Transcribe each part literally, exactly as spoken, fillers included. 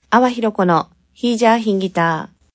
阿波ひろ子のヒージャーヒンギター。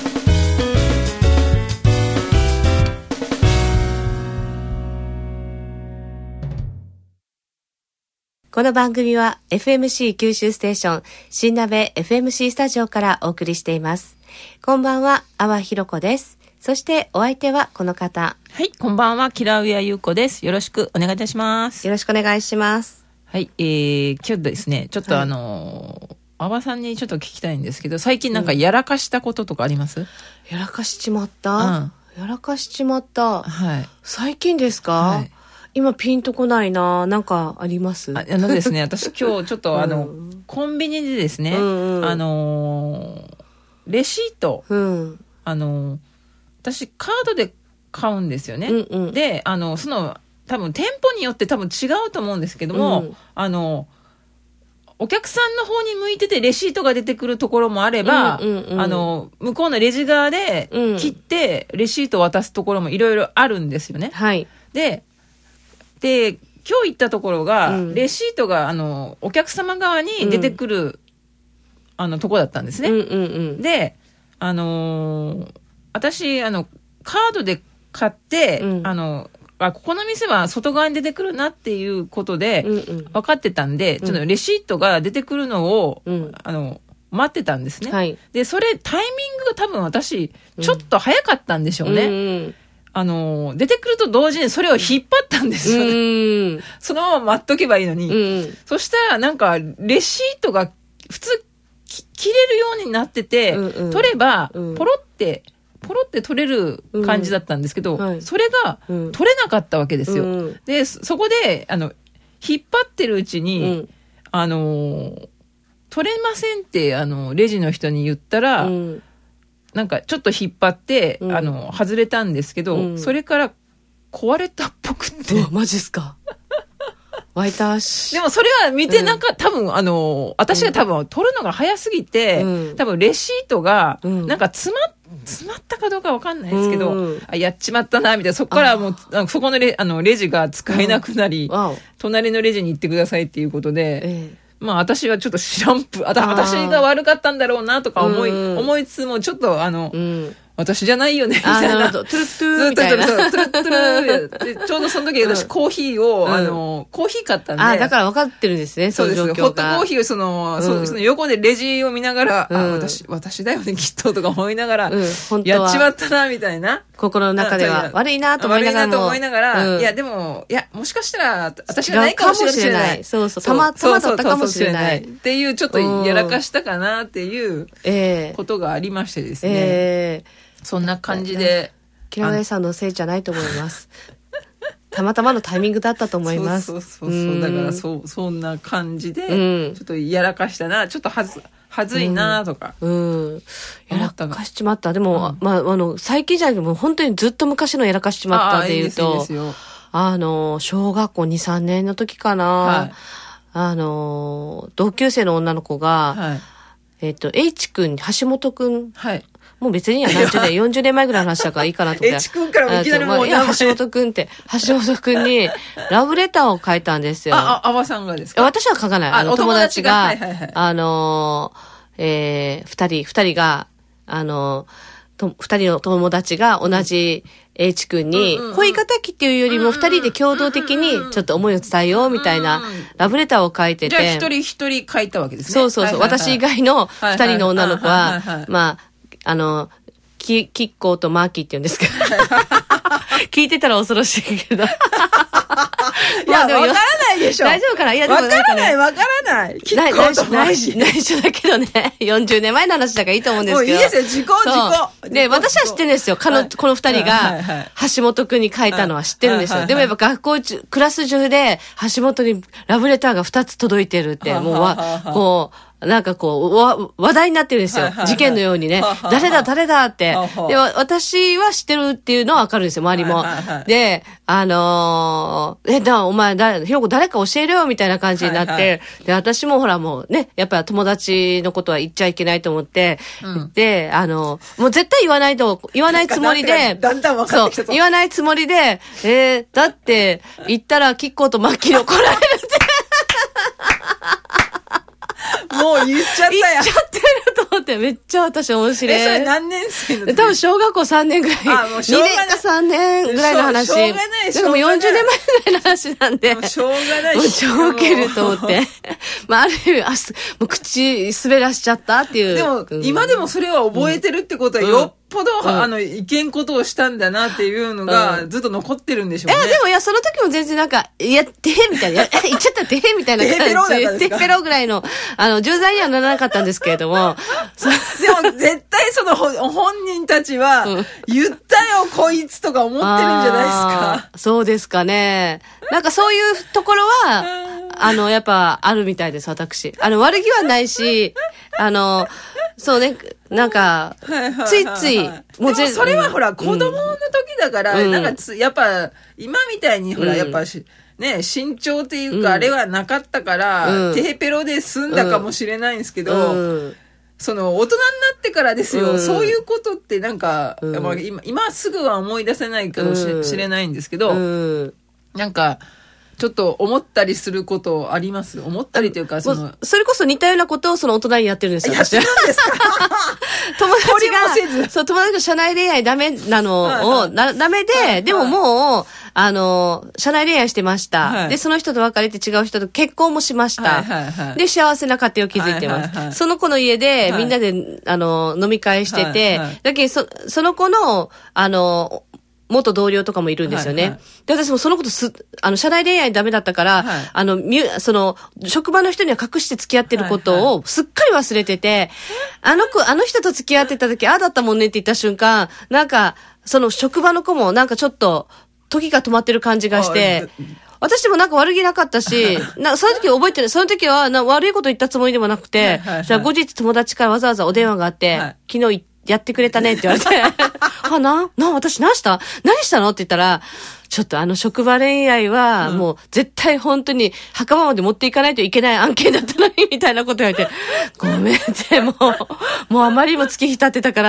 この番組は エフエムシー 九州ステーション新鍋 エフエムシー スタジオからお送りしています。こんばんは、阿波ひろ子です。そしてお相手はこの方。 はい、こんばんは、キラウエア優子です。よろしくお願いいたします。 よろしくお願いします。 はい、えー、今日ですね、ちょっとあのー、阿波さんにちょっと聞きたいんですけど、最近なんかやらかしたこととかあります？うん、 やらかしちまった、 うん、 やらかしちまった。 はい。 最近ですか？ はい。 今ピンとこないな。なんかあります？ あ、あのですね、私今日ちょっとあの、うん、コンビニでですね、うんうん、あのー、レシート、うん、あのー、私カードで買うんですよね。うんうん、で、あの、その、多分店舗によって多分違うと思うんですけども、うん、あの、お客さんの方に向いててレシートが出てくるところもあれば、うんうんうん、あの、向こうのレジ側で切ってレシートを渡すところもいろいろあるんですよね。 はい。 で、で、今日行ったところが、うん、レシートが、あの、お客様側に出てくる、うん、あの、とこだったんですね。 うんうんうん、で、 あのー、私、あの、カードで買って、うん、あの、あ、ここの店は外側に出てくるなっていうことで、うんうん、分かってたんで、ちょっとレシートが出てくるのを、うん、あの、待ってたんですね。はい、で、それ、タイミングが多分私、ちょっと早かったんでしょうね。うんうん、あの、出てくると同時にそれを引っ張ったんですよね。うん、そのまま待っとけばいいのに。うん、そしたら、なんか、レシートが普通、切れるようになってて、うんうん、取れば、ポロって、ポロって取れる感じだったんですけど、うんはい、それが取れなかったわけですよ。うん、で、そこで、あの、引っ張ってるうちに、うん、あの、取れませんって、あの、レジの人に言ったら、うん、なんかちょっと引っ張って、うん、あの、外れたんですけど、うん、それから壊れたっぽくって。 うわ、マジっすか。湧いたし。 でもそれは見てなんか、うん、多分あの、私が多分取るのが早すぎて、うん、多分レシートが、なんか詰まっ詰まったかどうかわかんないですけど、うん、あやっちまったなみたいな、そこからもうそこの レ, あのレジが使えなくなり、うん、隣のレジに行ってくださいっていうことで、ええ、まあ私はちょっと知らんぷ、あた私が悪かったんだろうなとか思い、うん、思いつつもちょっとあの、うん、私じゃないよねみたいな。 トゥルットゥーみたいな。 トゥルットゥルちょうどその時私コーヒーを、うん、あの、コーヒー買ったんで。 あ、だから分かってるんですね、そういう状況が。 ホットコーヒーをその、うん、そ, その横でレジを見ながら、うん、あ、私、私だよね、きっととか思いながら、うん、本当はやっちまったな、みたいな。 心の中では悪いなと思いながらも。 悪いなと思いながら、うん、いや、でも、いや、もしかしたら、私がないかもしれない。 そうそう、たま、たまだったかもしれない。 っていう、ちょっとやらかしたかなっていうことがありましてですね。えーそんな感じで。 キラウエさんのせいじゃないと思います。たまたまのタイミングだったと思います。 そうそうそうそう。だからそう、そんな感じで、うん、ちょっとやらかしたな、ちょっとはず、はずいなとか、うん。うん。 やらかしちまった。でも、うん、まあ、あの、最近じゃなくても本当にずっと昔のやらかしちまったっていうと、あ, あ, いいですよいいですよあの、小学校に、さんねんの時かな、はい、あの、同級生の女の子が、はい、えっと、H 君、橋本君、はいもう別には何十年、よんじゅうねんまえぐらいの話だからいいかなと思って。 H 君からもいきなりもう、 いや、橋本君って、橋本君にラブレターを書いたんですよ。 あ、あ、阿波さんがですか？ 私は書かない。あの、友達が、はいはいはい、あのー、えー、二人、二人が、あのー、と、二人の友達が同じ H 君に、恋敵っていうよりも二人で共同的にちょっと思いを伝えようみたいなラブレターを書いてて。 じゃあ一人一人書いたわけですね。 そうそうそう。はいはいはい、私以外の二人の女の子は、まあ、あの、キ、キッコーとマーキーって言うんですけど。聞いてたら恐ろしいけど。いや、わからないでしょ。 大丈夫かないや、でもわからない、わからない。キッコーとマーキー。 内緒だけどね。よんじゅうねんまえの話だからいいと思うんですけど。 もういいですよ、時効、時効。 で、私は知ってるんですよ。この、この二人が、橋本くんに書いたのは知ってるんですよ。でもやっぱ学校中、クラス中で、橋本にラブレターが二つ届いてるって、もうわ、こう、なんかこう、わ、話題になってるんですよ。事件のようにね。誰だ、誰だって。で、私は知ってるっていうのはわかるんですよ、周りも。で、あのー、え、だ、お前、誰、ひろこ誰か教えるよ、みたいな感じになって、で、私もほらもうね、やっぱ友達のことは言っちゃいけないと思って、で、あの、もう絶対言わないと、言わないつもりで、 だんだん分かってきたぞ。 そう、言わないつもりで、えー、だって、言ったら、キッコーとマッキーに怒られるって。 もう言っちゃったや。 言っちゃってると思って、めっちゃ私面白い。 え、それ何年生の時？ 多分小学校さんねんぐらい。 あ、もうしょうがない。 にねんかさんねんぐらいの話。 しょうがない、しょうがない。 でもよんじゅうねんまえぐらいの話なんで。 もうしょうがない。 もう超ウケると思って。まあ、ある意味、あ、す、もう口滑らしちゃったっていう。 でも、うん、今でもそれは覚えてるってことは、よっぽど、うん、あの、いけんことをしたんだなっていうのが、ずっと残ってるんでしょうね。 いや、でも、いや、その時も全然なんか、いや、てへみたいな、言っちゃったらてへみたいな感じ。 てへペロだったんですか？ てへペロぐらいの、あの、重罪にはならなかったんですけれども。 でも、絶対その本人たちは、言ったよ、こいつとか思ってるんじゃないですか。 そうですかね。なんかそういうところは、あの、やっぱ、あるみたいです、私。あの、悪気はないし、あの、そうね、なんか、ついつい、 もうでもそれはほら、子供の時だから、うん、なんかつ、やっぱ、今みたいにほら、うん、やっぱし、ね、身長っていうか、あれはなかったから、うん、テヘペロで済んだかもしれないんですけど、うん、その、大人になってからですよ、うん、そういうことってなんか、うんまあ、今、今すぐは思い出せないかもし れ,、うん、しれないんですけど、うん、なんか、ちょっと思ったりすることあります？思ったりというか、その。 それこそ似たようなことをその大人にやってるんですよ。 やってるんですか？ 友達が、そう、友達が社内恋愛ダメなのを、なダメで、はいはい、でももう、あの、社内恋愛してました、はい。で、その人と別れて違う人と結婚もしました。はいはいはい、で、幸せな家庭を築いてます。はいはいはい、その子の家で、みんなで、あの、飲み会してて、はいはい、だけど、そ、その子の、あの、元同僚とかもいるんですよね。はいはい、で、私もそのことす、あの、社内恋愛ダメだったから、はい、あの、みゅ、その、職場の人には隠して付き合ってることをすっかり忘れてて、はいはい、あの子、あの人と付き合ってた時、ああだったもんねって言った瞬間、なんか、その職場の子もなんかちょっと、時が止まってる感じがして、私もなんか悪気なかったし、なその時覚えてる。その時はな悪いこと言ったつもりでもなくて、はいはいはい、じゃあ後日友達からわざわざお電話があって、はい、昨日やってくれたねって言われて、あ、な、な、私何した何したのって言ったら、ちょっとあの職場恋愛はもう絶対本当に墓場まで持っていかないといけない案件だったのにみたいなこと言われて、ごめんってもう、もうあまりにも月日経ってたから、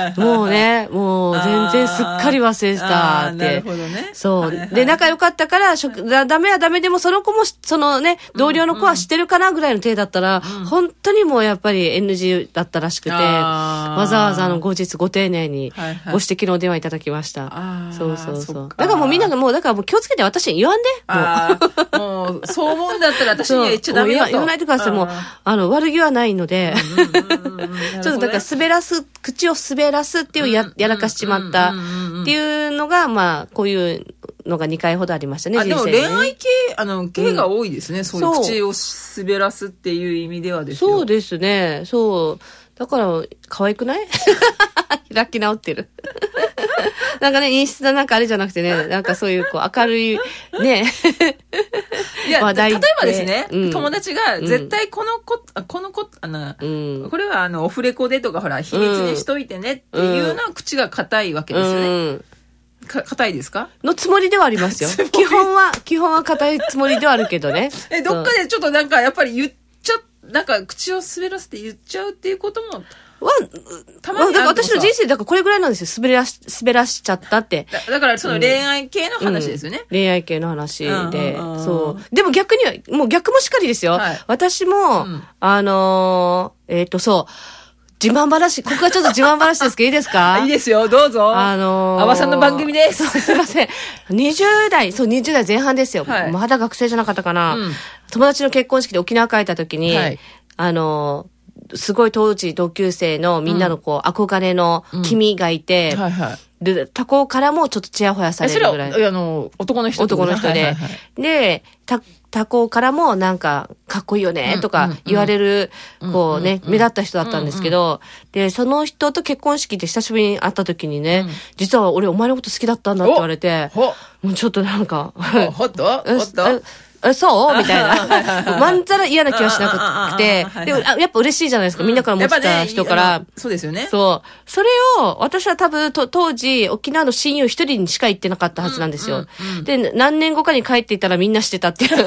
もうね、もう全然すっかり忘れてたって。 なるほどね。 そう。はいはい、で、仲良かったから、職ダメはダメでもその子も、そのね、同僚の子は知ってるかなぐらいの手だったら、うんうん、本当にもうやっぱり エヌジー だったらしくて、わざわざあの後日ご丁寧にご指摘のお電話いただきました。はいはい、そうそうそう。だからもうみんながもう、だからもう気をつけて私に言わんで。 あもう、もうそう思うんだったら私には言っちゃダメよと。 言わないでください。もう、あの、悪気はないので。ちょっとだから滑らす、口を滑らすっていうや、やらかしちまったっていうのが、まあ、こういうのがにかいほどありましたね、 あ、人生で、ね。でも恋愛系、あの、系が多いですね。うん、そういう口を滑らすっていう意味ではですよ。 そうですね。そう。だから、可愛くない？開き直ってる。なんかね、陰湿ななんかあれじゃなくてね、なんかそういうこう明るい、ね。 いや、例えばですね、うん、友達が絶対この子、うん、この子、あの、うん、これはあの、オフレコでとかほら、秘密にしといてねっていうのは口が硬いわけですよね。うんか、硬いですか？ のつもりではありますよ。基本は、基本は硬いつもりではあるけどね。 え、どっかでちょっとなんかやっぱり言っちゃ、なんか口を滑らせて言っちゃうっていうことも、 は、たまにだから私の人生だからこれぐらいなんですよ。滑らし、滑らしちゃったって。 だ, だからその恋愛系の話ですよね。 うんうん、恋愛系の話で、うん。そう。でも逆には、もう逆もしかりですよ。はい、私も、うん、あのー、えっ、ー、と、そう。自慢話、ここはちょっと自慢話ですけどいいですか？ いいですよ、どうぞ。 あのー、 阿波さんの番組です。 そう、すいません。にじゅう代、そう、にじゅう代前半ですよ。はい、まだ学生じゃなかったかな。うん、友達の結婚式で沖縄帰った時に、はい、あのー、すごい当時同級生のみんなのこう、うん、憧れの君がいて、うんはいはい、で、他校からもちょっとチヤホヤされるぐらい。 それは、あの、男の人男の人で。はいはいはい、で、他、他校からもなんか、かっこいいよね、とか言われる、うんうん、こうね、うんうん、目立った人だったんですけど、うんうん、で、その人と結婚式で久しぶりに会った時にね、うん、実は俺お前のこと好きだったんだって言われて、もうちょっとなんか、 ほっとほっとえ、そうみたいな。まんざら嫌な気はしなくて。でも、やっぱ嬉しいじゃないですか。みんなから持ってた人から。 ね、そうですよね。 そう。それを、私は多分、と当時、沖縄の親友一人にしか行ってなかったはずなんですよ。うんうんうん、で、何年後かに帰っていたらみんなしてたっていう。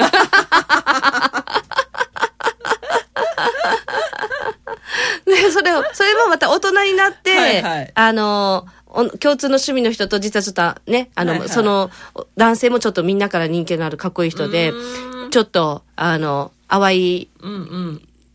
で、それを、それもまた大人になって、はいはい、あの、共通の趣味の人と実はちょっとね、あの、はいはい、その男性もちょっとみんなから人気のあるかっこいい人で、ちょっと、あの、淡い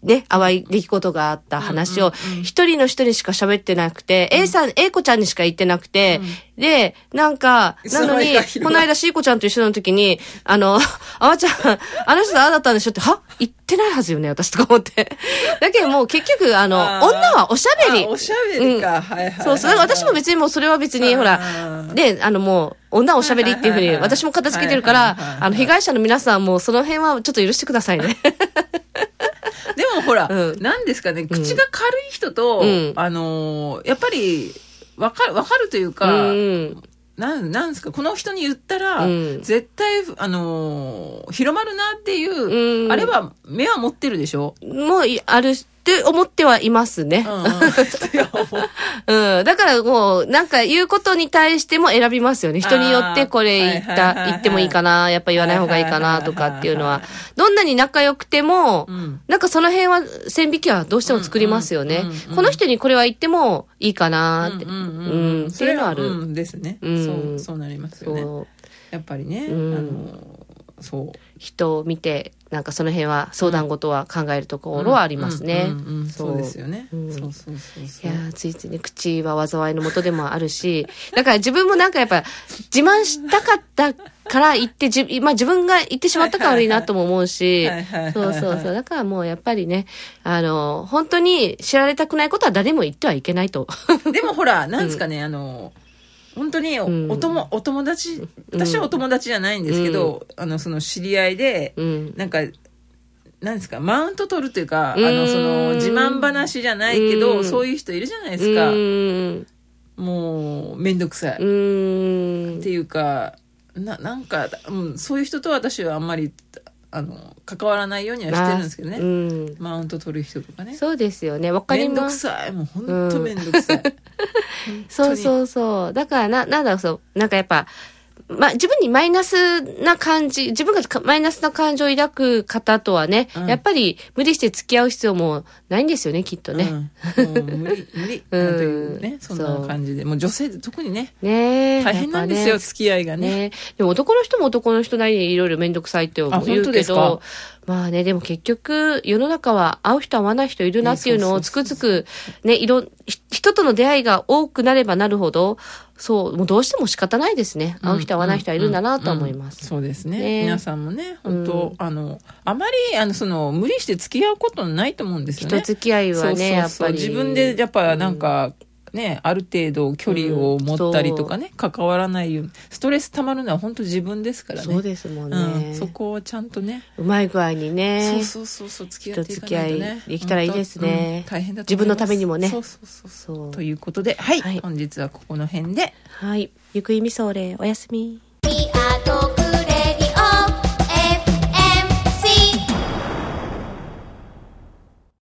ね、淡い出来事があった話を、一人の人にしか喋ってなくて、うん、A さん、A 子ちゃんにしか言ってなくて、うん、で、なんか、なのに、この間 C 子ちゃんと一緒の時に、あの、あわちゃん、あの人ああだったんでしょって、は言ってないはずよね、私とか思って。だけどもう結局、あの、あ女はおしゃべり。 おしゃべりか。うん、はいはい、はい。 そうそう。だから私も別にもうそれは別に、ほら、で、あのもう、女はおしゃべりっていうふうに私も片付けてるから、あの、被害者の皆さんもその辺はちょっと許してくださいね。 でもほら、うん、なんですかね、口が軽い人と、うん、あのー、やっぱり、わかる、わかるというか、うん、なん、なんですか、この人に言ったら、うん、絶対、あのー、広まるなっていう、うん、あれは、目は持ってるでしょ？ もう、あるって思ってはいますね。うんうんうん、だからもう、なんか言うことに対しても選びますよね。人によってこれ言った、言ってもいいかな、やっぱ言わない方がいいかなとかっていうのは、どんなに仲良くても、うん、なんかその辺は線引きはどうしても作りますよね。うんうんうんうん、この人にこれは言ってもいいかなって。うんうんうんうん、っていうのはある。 うんですね、うん。そう、そうなりますよね。やっぱりね、うん、あの、そう。 人を見て、なんかその辺は相談事は考えるところはありますね。 そうですよね。うん、そうそうそうそう。 いやついついね、口は災いのもとでもあるし、だから自分もなんかやっぱ自慢したかったから言って、じまあ自分が言ってしまったから悪いなとも思うし、そうそうそう。だからもうやっぱりね、あの、本当に知られたくないことは誰も言ってはいけないと。 でもほら、なんですかね、うん、あの、本当にお、うん、お友、お友達、私はお友達じゃないんですけど、うん、あの、その知り合いで、うん、なんか、なんですか、マウント取るというか、うん、あの、その、自慢話じゃないけど、うん、そういう人いるじゃないですか。うん、もう、めんどくさい。うん、っていうか、な、なんか、うん、そういう人と私はあんまり、あの、関わらないようにはしてるんですけどね。うん、マウント取る人とかね。 そうですよね。わかります。 めんどくさい。もうほんとめんどくさい。うん、 そうそうそう。だからな、なんだろう、そう、なんかやっぱ、まあ、自分にマイナスな感じ、自分がマイナスな感情を抱く方とはね、うん、やっぱり無理して付き合う必要もないんですよね、きっとね。 うん、もう無理、無理、うん、というね、そんな感じで。もう女性で特にね、ね大変なんですよ、ね、付き合いがね。ねでも男の人も男の人なりにいろいろめんどくさいって思うけど、まあね、でも結局、世の中は会う人会わない人いるなっていうのをつくづく、ね、いろ、人との出会いが多くなればなるほど、そう、もうどうしても仕方ないですね。会う人会わない人はいるんだなと思います。 そうですね。ね皆さんもね、本当、うん、あの、あまり、あの、その、無理して付き合うことないと思うんですよね。 人付き合いはね、そうそうそうやっぱり。 自分で、やっぱなんか、うんね、ある程度距離を持ったりとかね、うん、関わらないように。ストレス溜まるのは本当自分ですからね。 そうですもんね。 うん、そこをちゃんとね。 うまい具合にね。 そうそうそうそう、付き合っていかないとね。 人付き合いできたらいいですね。 うん、大変だと思います。 自分のためにもね。 そうそうそうそう。ということで、はい、はい、本日はここの辺で。 はい。ゆくいみそうれ、おやすみ。